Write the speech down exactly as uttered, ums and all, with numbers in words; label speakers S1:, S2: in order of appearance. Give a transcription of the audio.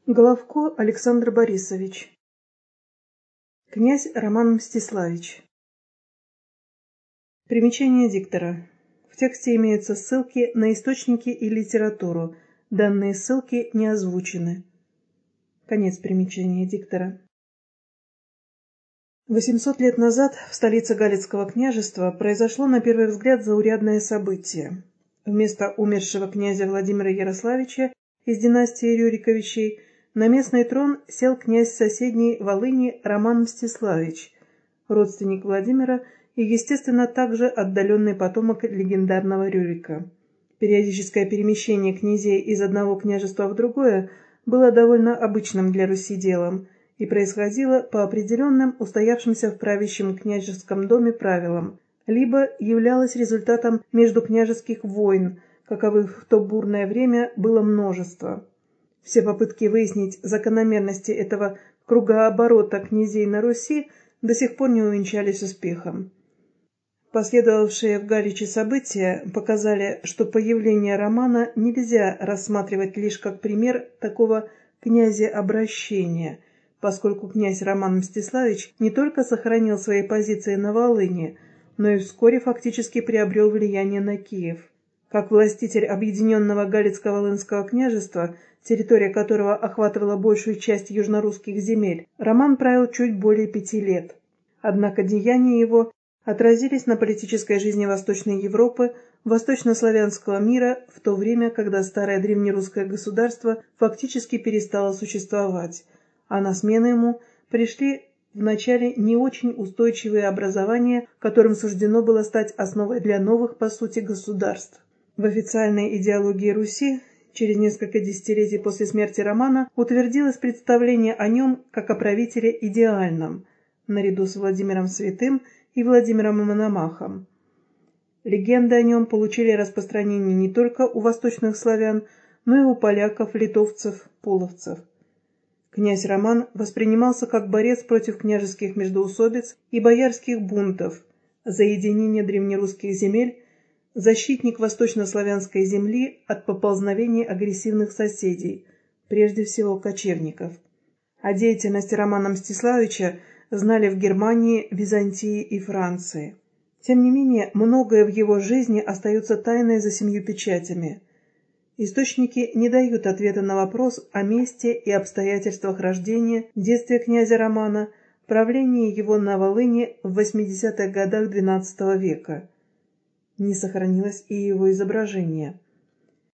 S1: Головко Александр Борисович. Князь Роман Мстиславич. Примечание диктора. В тексте имеются ссылки на источники и литературу. Данные ссылки не озвучены. Конец примечания диктора. восемьсот лет назад в столице Галицкого княжества произошло на первый взгляд заурядное событие. Вместо умершего князя Владимира Ярославича из династии Рюриковичей на местный трон сел князь соседней Волыни Роман Мстиславич, родственник Владимира и, естественно, также отдаленный потомок легендарного Рюрика. Периодическое перемещение князей из одного княжества в другое было довольно обычным для Руси делом и происходило по определенным устоявшимся в правящем княжеском доме правилам, либо являлось результатом междукняжеских войн, каковых в то бурное время было множество. Все попытки выяснить закономерности этого кругооборота князей на Руси до сих пор не увенчались успехом. Последовавшие в Галиче события показали, что появление Романа нельзя рассматривать лишь как пример такого князя-обращения, поскольку князь Роман Мстиславич не только сохранил свои позиции на Волыни, но и вскоре фактически приобрел влияние на Киев. Как властитель объединенного Галицко-Волынского княжества, территория которого охватывала большую часть южнорусских земель, Роман правил чуть более пяти лет. Однако деяния его отразились на политической жизни Восточной Европы, восточнославянского мира в то время, когда старое древнерусское государство фактически перестало существовать, а на смену ему пришли вначале не очень устойчивые образования, которым суждено было стать основой для новых, по сути, государств. В официальной идеологии Руси через несколько десятилетий после смерти Романа утвердилось представление о нем как о правителе идеальном, наряду с Владимиром Святым и Владимиром Мономахом. Легенды о нем получили распространение не только у восточных славян, но и у поляков, литовцев, половцев. Князь Роман воспринимался как борец против княжеских междоусобиц и боярских бунтов, за единение древнерусских земель, защитник восточнославянской земли от поползновений агрессивных соседей, прежде всего кочевников. О деятельности Романа Мстиславича знали в Германии, Византии и Франции. Тем не менее, многое в его жизни остается тайной за семью печатями. Источники не дают ответа на вопрос о месте и обстоятельствах рождения, детстве князя Романа, правлении его на Волыни в восьмидесятых годах двенадцатого века. Не сохранилось и его изображение.